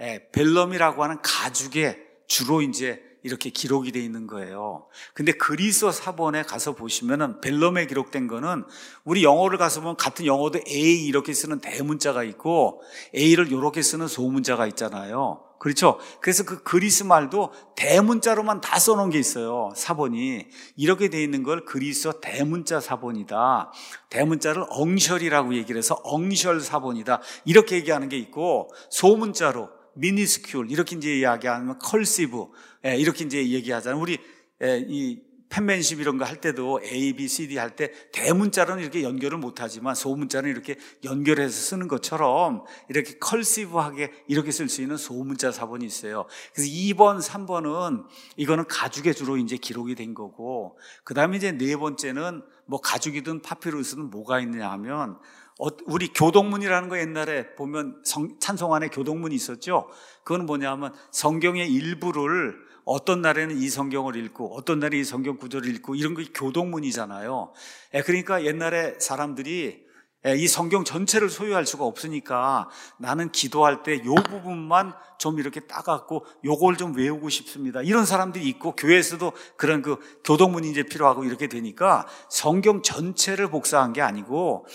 벨럼이라고 하는 가죽에 주로 이제 이렇게 기록이 되어 있는 거예요. 근데 그리스 사본에 가서 보시면은 벨럼에 기록된 거는, 우리 영어를 가서 보면 같은 영어도 A 이렇게 쓰는 대문자가 있고 A를 이렇게 쓰는 소문자가 있잖아요. 그렇죠? 그래서 그 그리스 말도 대문자로만 다 써놓은 게 있어요. 사본이 이렇게 되어 있는 걸 그리스 대문자 사본이다. 대문자를 엉셜이라고 얘기를 해서 엉셜 사본이다. 이렇게 얘기하는 게 있고, 소문자로 미니스큐얼 이렇게 이제 이야기하면 컬시브 이렇게 이제 얘기하잖아요. 우리 이 펜맨십 이런 거 할 때도 A, B, C, D 할 때 대문자로는 이렇게 연결을 못하지만 소문자는 이렇게 연결해서 쓰는 것처럼 이렇게 컬시브하게 이렇게 쓸 수 있는 소문자 사본이 있어요. 그래서 2번, 3번은 이거는 가죽에 주로 이제 기록이 된 거고, 그 다음에 이제 4번째는 뭐 가죽이든 파피루스든 뭐가 있느냐 하면, 우리 교동문이라는 거 옛날에 보면 찬송 안에 교동문이 있었죠. 그건 뭐냐면 성경의 일부를 어떤 날에는 이 성경을 읽고 어떤 날에 이 성경 구절을 읽고 이런 게 교동문이잖아요. 그러니까 옛날에 사람들이 이 성경 전체를 소유할 수가 없으니까 나는 기도할 때 요 부분만 좀 이렇게 따갖고 요걸 좀 외우고 싶습니다. 이런 사람들이 있고, 교회에서도 그런 그 교동문이 이제 필요하고 이렇게 되니까 성경 전체를 복사한 게 아니고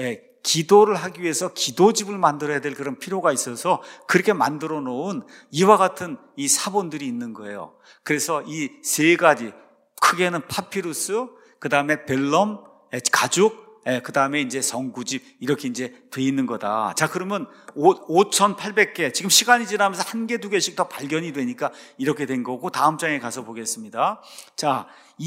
기도를 하기 위해서 기도집을 만들어야 될 그런 필요가 있어서 그렇게 만들어 놓은 이와 같은 이 사본들이 있는 거예요. 그래서 이 3가지, 크게는 파피루스, 그 다음에 벨럼, 가죽, 그 다음에 이제 성구집 이렇게 이제 돼 있는 거다. 자, 그러면 5,800개, 지금 시간이 지나면서 1개, 2개씩 더 발견이 되니까 이렇게 된 거고, 다음 장에 가서 보겠습니다. 자,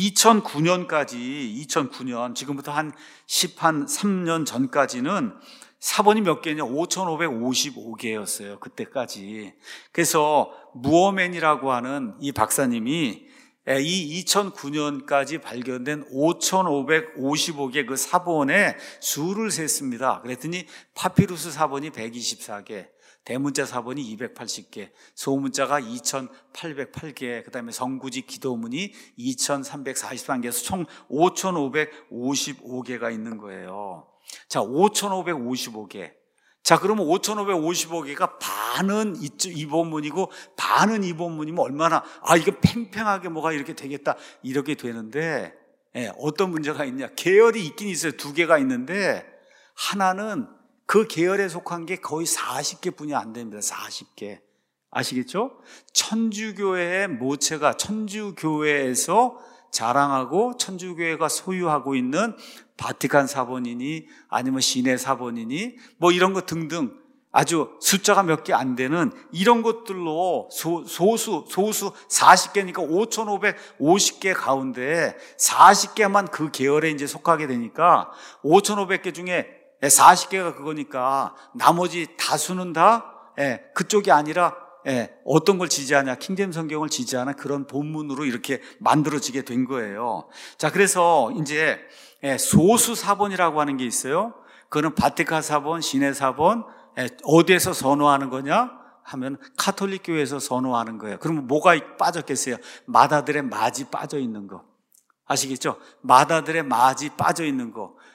2009년, 지금부터 한 3년 전까지는 사본이 몇 개냐? 5,555개였어요. 그때까지. 그래서 무어맨이라고 하는 이 박사님이 이 2009년까지 발견된 5,555개 그 사본의 수를 셌습니다. 그랬더니 파피루스 사본이 124개, 대문자 사본이 280개, 소문자가 2,808개, 그 다음에 성구집 기도문이 2,343개에서 총 5,555개가 있는 거예요. 자, 5,555개. 자, 그러면 5,555개가 반은 이 본문이고 반은 이 본문이면 얼마나, 이거 팽팽하게 뭐가 이렇게 되겠다, 이렇게 되는데, 어떤 문제가 있냐? 계열이 있긴 있어요. 2개가 있는데, 하나는 그 계열에 속한 게 거의 40개 뿐이 안 됩니다. 40개. 아시겠죠? 천주교회의 모체가 천주교회에서 자랑하고 천주교회가 소유하고 있는 바티칸 사본이니 아니면 시내 사본이니 뭐 이런 것 등등 아주 숫자가 몇 개 안 되는 이런 것들로 소수 40개니까 5,550개 가운데 40개만 그 계열에 이제 속하게 되니까 5,500개 중에 40개가 그거니까 나머지 다수는 다 그쪽이 아니라 어떤 걸 지지하냐, 킹제임스 성경을 지지하는 그런 본문으로 이렇게 만들어지게 된 거예요. 자, 그래서 이제 소수 사본이라고 하는 게 있어요. 그거는 바티칸 사본, 시내 사본, 어디에서 선호하는 거냐 하면 카톨릭 교회에서 선호하는 거예요. 그러면 뭐가 빠졌겠어요? 마다들의 마지 빠져 있는 거. 아시겠죠? 마다들의 마지 빠져 있는 거.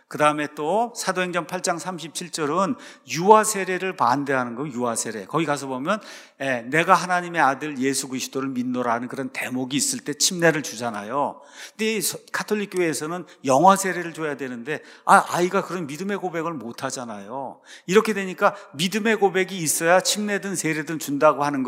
그 다음에 또 사도행전 8장 37절은 유아 세례를 반대하는 거, 유아 세례. 거기 가서 보면 내가 하나님의 아들 예수 그리스도를 믿노라는 그런 대목이 있을 때 침례를 주잖아요. 근데 이 가톨릭 교회에서는 영아 세례를 줘야 되는데 아이가 그런 믿음의 고백을 못 하잖아요. 이렇게 되니까 믿음의 고백이 있어야 침례든 세례든 준다고 하는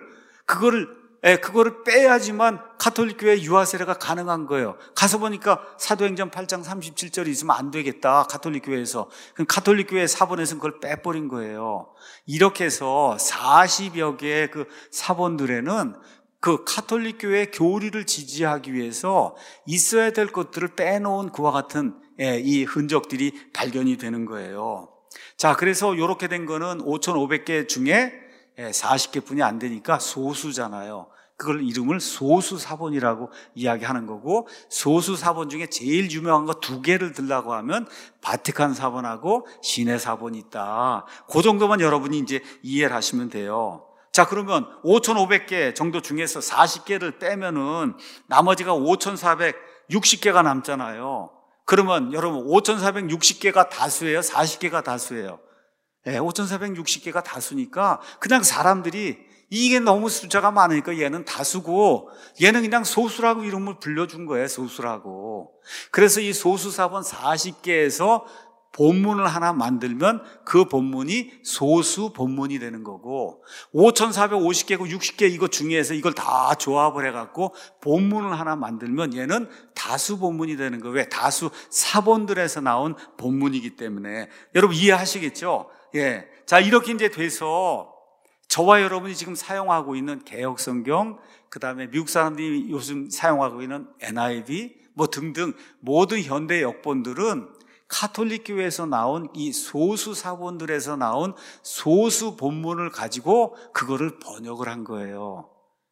그거를 빼야지만 가톨릭 교회 유아 세례가 가능한 거예요. 가서 보니까 사도행전 8장 37절이 있으면 안 되겠다, 가톨릭 교회에서. 그럼 가톨릭 교회 사본에서는 그걸 빼버린 거예요. 이렇게 해서 40여 개의 그 사본들에는 그 가톨릭 교회의 교리를 지지하기 위해서 있어야 될 것들을 빼놓은 그와 같은 이 흔적들이 발견이 되는 거예요. 자, 그래서 이렇게 된 거는 5,500개 중에 40개뿐이 안 되니까 소수잖아요. 그걸 이름을 소수사본이라고 이야기하는 거고, 소수사본 중에 제일 유명한 거 2개를 들라고 하면 바티칸 사본하고 시내 사본이 있다. 그 정도만 여러분이 이제 이해를 하시면 돼요. 자, 그러면 5,500개 정도 중에서 40개를 빼면은 나머지가 5,460개가 남잖아요. 그러면 여러분 5,460개가 다수예요? 40개가 다수예요? 5,460개가 다수니까 그냥 사람들이 이게 너무 숫자가 많으니까 얘는 다수고 얘는 그냥 소수라고 이름을 불려준 거예요. 소수라고. 그래서 이 소수사본 40개에서 본문을 하나 만들면 그 본문이 소수 본문이 되는 거고, 5,450개고 60개 이거 중에서 이걸 다 조합을 해갖고 본문을 하나 만들면 얘는 다수 본문이 되는 거예요. 왜? 다수 사본들에서 나온 본문이기 때문에. 여러분 이해하시겠죠? 예. 자, 이렇게 이제 돼서 저와 여러분이 지금 사용하고 있는 개역성경, 그 다음에 미국 사람들이 요즘 사용하고 있는 NIV 뭐 등등 모든 현대 역본들은 가톨릭 교회에서 나온 이 소수 사본들에서 나온 소수 본문을 가지고 그거를 번역을 한 거예요.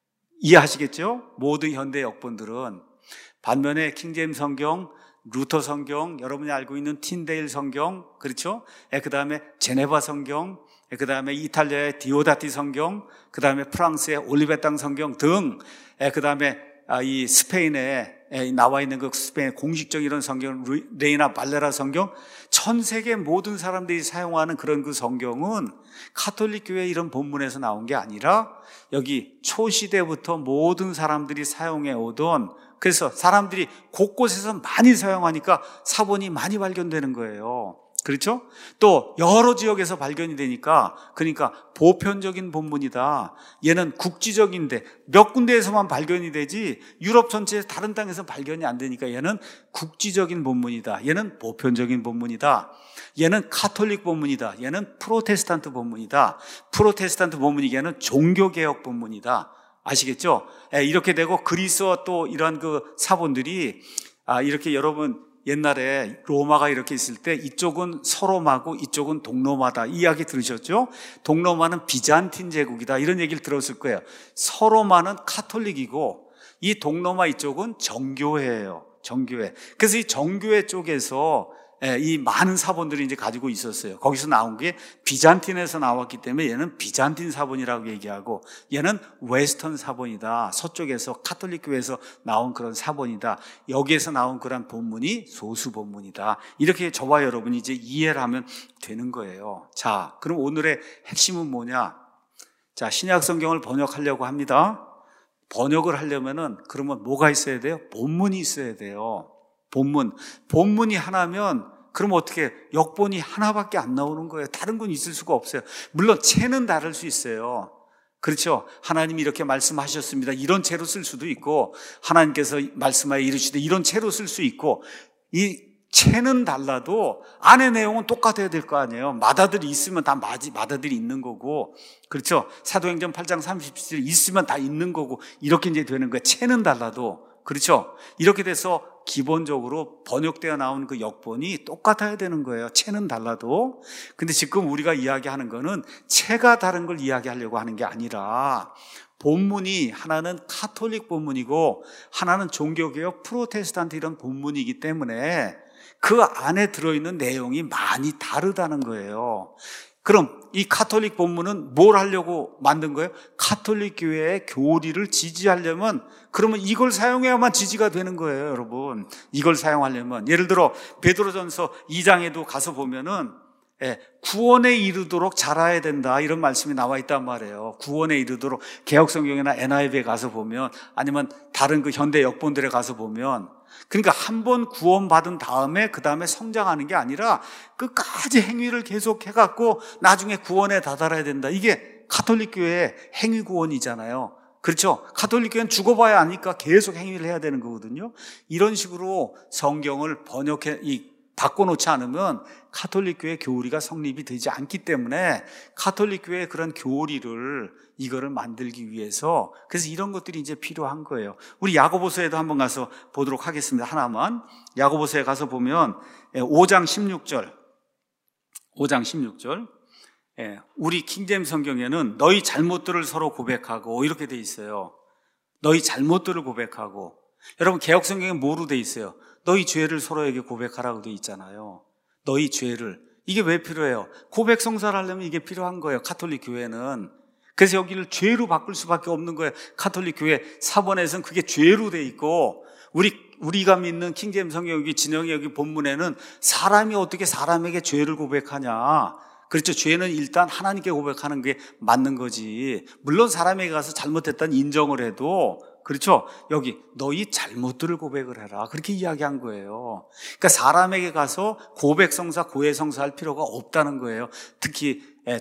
이해하시겠죠? 모든 현대 역본들은. 반면에 킹제임스 성경, 루터 성경, 여러분이 알고 있는 틴데일 성경, 그렇죠? 그 다음에 제네바 성경, 그 다음에 이탈리아의 디오다티 성경, 그 다음에 프랑스의 올리베땅 성경 등, 그 다음에 이 스페인에 나와 있는 그 스페인 공식적인 이런 성경, 레이나 발레라 성경, 전 세계 모든 사람들이 사용하는 그런 그 성경은 가톨릭 교회 이런 본문에서 나온 게 아니라 여기 초시대부터 모든 사람들이 사용해 오던, 그래서 사람들이 곳곳에서 많이 사용하니까 사본이 많이 발견되는 거예요. 그렇죠? 또 여러 지역에서 발견이 되니까, 그러니까 보편적인 본문이다. 얘는 국지적인데 몇 군데에서만 발견이 되지 유럽 전체에 다른 땅에서 발견이 안 되니까 얘는 국지적인 본문이다. 얘는 보편적인 본문이다. 얘는 가톨릭 본문이다. 얘는 프로테스탄트 본문이다. 프로테스탄트 본문이 얘는 종교개혁 본문이다. 아시겠죠? 이렇게 되고, 그리스어 또 이런 그 사본들이 이렇게 여러분 옛날에 로마가 이렇게 있을 때 이쪽은 서로마고 이쪽은 동로마다 이야기 들으셨죠? 동로마는 비잔틴 제국이다 이런 얘기를 들었을 거예요. 서로마는 카톨릭이고 이 동로마 이쪽은 정교회예요. 정교회. 그래서 이 정교회 쪽에서 이 많은 사본들이 이제 가지고 있었어요. 거기서 나온 게 비잔틴에서 나왔기 때문에 얘는 비잔틴 사본이라고 얘기하고, 얘는 웨스턴 사본이다. 서쪽에서 카톨릭 교회에서 나온 그런 사본이다. 여기에서 나온 그런 본문이 소수 본문이다. 이렇게 저와 여러분이 이제 이해를 하면 되는 거예요. 자, 그럼 오늘의 핵심은 뭐냐? 자, 신약 성경을 번역하려고 합니다. 번역을 하려면은 그러면 뭐가 있어야 돼요? 본문이 있어야 돼요. 본문이 하나면 그럼 어떻게, 역본이 하나밖에 안 나오는 거예요. 다른 건 있을 수가 없어요. 물론 채는 다를 수 있어요. 그렇죠? 하나님이 이렇게 말씀하셨습니다. 이런 채로 쓸 수도 있고, 하나님께서 말씀하여 이르시되 이런 채로 쓸 수 있고, 이 채는 달라도 안의 내용은 똑같아야 될 거 아니에요. 마다들이 있으면 다 마다들이 있는 거고, 그렇죠? 사도행전 8장 37절 있으면 다 있는 거고, 이렇게 이제 되는 거예요. 채는 달라도. 그렇죠? 이렇게 돼서 기본적으로 번역되어 나온 그 역본이 똑같아야 되는 거예요. 채는 달라도. 근데 지금 우리가 이야기하는 거는 채가 다른 걸 이야기하려고 하는 게 아니라, 본문이 하나는 카톨릭 본문이고 하나는 종교개혁 프로테스탄트 이런 본문이기 때문에 그 안에 들어있는 내용이 많이 다르다는 거예요. 그럼 이 카톨릭 본문은 뭘 하려고 만든 거예요? 카톨릭 교회의 교리를 지지하려면 그러면 이걸 사용해야만 지지가 되는 거예요, 여러분. 이걸 사용하려면 예를 들어 베드로전서 2장에도 가서 보면은 구원에 이르도록 자라야 된다 이런 말씀이 나와 있단 말이에요. 구원에 이르도록 개역성경이나 NIV에 가서 보면 아니면 다른 그 현대 역본들에 가서 보면 그러니까 한 번 구원받은 다음에 그 다음에 성장하는 게 아니라 끝까지 행위를 계속 해갖고 나중에 구원에 다다라야 된다. 이게 카톨릭 교회의 행위 구원이잖아요. 그렇죠? 카톨릭 교회는 죽어봐야 아니까 계속 행위를 해야 되는 거거든요. 이런 식으로 성경을 바꿔놓지 않으면 카톨릭 교회 교리가 성립이 되지 않기 때문에 카톨릭 교회의 그런 교리를 이거를 만들기 위해서 그래서 이런 것들이 이제 필요한 거예요. 우리 야고보서에도 한번 가서 보도록 하겠습니다. 하나만. 야고보서에 가서 보면 5장 16절 우리 킹제임스 성경에는 너희 잘못들을 서로 고백하고 이렇게 돼 있어요. 너희 잘못들을 고백하고. 여러분 개역 성경에 뭐로 돼 있어요? 너희 죄를 서로에게 고백하라고 돼 있잖아요. 너희 죄를. 이게 왜 필요해요? 고백 성사를 하려면 이게 필요한 거예요. 카톨릭 교회는. 그래서 여기를 죄로 바꿀 수밖에 없는 거예요. 카톨릭 교회 사본에서는 그게 죄로 돼 있고 우리가 믿는 킹제임스 성경 여기 진영이 여기 본문에는 사람이 어떻게 사람에게 죄를 고백하냐. 그렇죠. 죄는 일단 하나님께 고백하는 게 맞는 거지. 물론 사람에게 가서 잘못했다는 인정을 해도 그렇죠. 여기 너희 잘못들을 고백을 해라. 그렇게 이야기한 거예요. 그러니까 사람에게 가서 고백성사, 고해성사할 필요가 없다는 거예요. 특히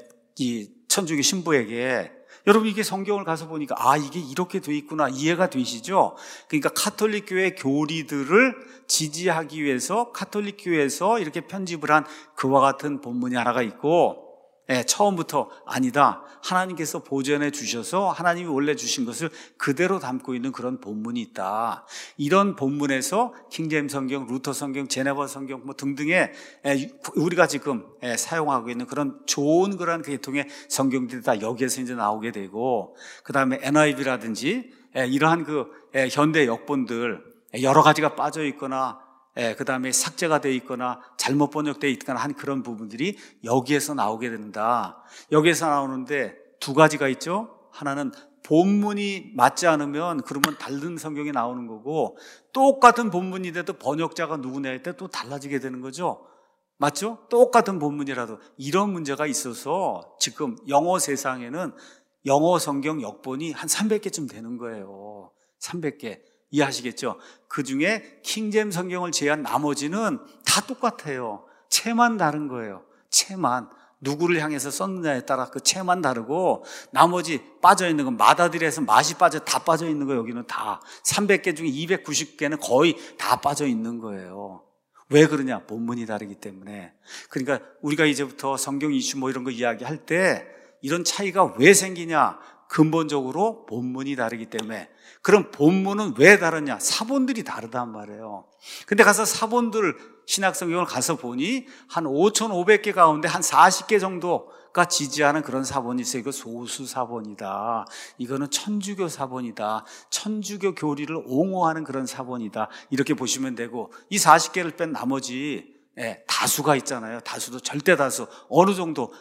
이 천주교 신부에게. 여러분 이게 성경을 가서 보니까 이게 이렇게 돼 있구나 이해가 되시죠? 그러니까 카톨릭 교회 교리들을 지지하기 위해서 카톨릭 교회에서 이렇게 편집을 한 그와 같은 본문이 하나가 있고 처음부터 아니다. 하나님께서 보존해 주셔서 하나님이 원래 주신 것을 그대로 담고 있는 그런 본문이 있다. 이런 본문에서 킹제임스 성경, 루터 성경, 제네바 성경 뭐 등등의 우리가 지금 사용하고 있는 그런 좋은 그런 계통의 성경들이 다 여기에서 이제 나오게 되고 그다음에 NIV라든지 이러한 그 현대 역본들 여러 가지가 빠져 있거나 그 다음에 삭제가 되어 있거나 잘못 번역되어 있거나 한 그런 부분들이 여기에서 나오게 된다. 여기에서 나오는데 두 가지가 있죠. 하나는 본문이 맞지 않으면 그러면 다른 성경이 나오는 거고 똑같은 본문인데도 번역자가 누구냐 할 때 또 달라지게 되는 거죠. 맞죠? 똑같은 본문이라도 이런 문제가 있어서 지금 영어 세상에는 영어 성경 역본이 한 300개쯤 되는 거예요. 300개. 이해하시겠죠? 그 중에 킹제임스 성경을 제외한 나머지는 다 똑같아요. 채만 다른 거예요. 채만. 누구를 향해서 썼느냐에 따라 그 채만 다르고 나머지 빠져있는 건 마다들에서 맛이 다 빠져있는 거예요. 여기는 다. 300개 중에 290개는 거의 다 빠져있는 거예요. 왜 그러냐? 본문이 다르기 때문에. 그러니까 우리가 이제부터 성경 이슈 뭐 이런 거 이야기할 때 이런 차이가 왜 생기냐? 근본적으로 본문이 다르기 때문에. 그럼 본문은 왜 다르냐? 사본들이 다르단 말이에요. 근데 가서 사본들 신약성경을 가서 보니 한 5,500개 가운데 한 40개 정도가 지지하는 그런 사본이 있어요. 이거 소수 사본이다. 이거는 천주교 사본이다. 천주교 교리를 옹호하는 그런 사본이다. 이렇게 보시면 되고 이 40개를 뺀 나머지 다수가 있잖아요. 다수도 절대 다수 어느 정도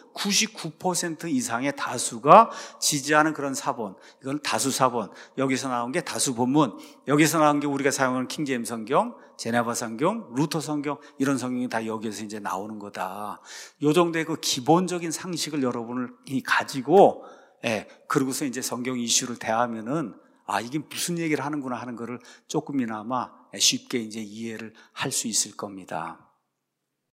99% 이상의 다수가 지지하는 그런 사본. 이건 다수 사본. 여기서 나온 게 다수 본문. 여기서 나온 게 우리가 사용하는 킹제임스 성경, 제네바 성경, 루터 성경 이런 성경이 다 여기에서 이제 나오는 거다. 요 정도의 그 기본적인 상식을 여러분이 가지고 그러고서 이제 성경 이슈를 대하면은 이게 무슨 얘기를 하는구나 하는 거를 조금이나마 쉽게 이제 이해를 할 수 있을 겁니다.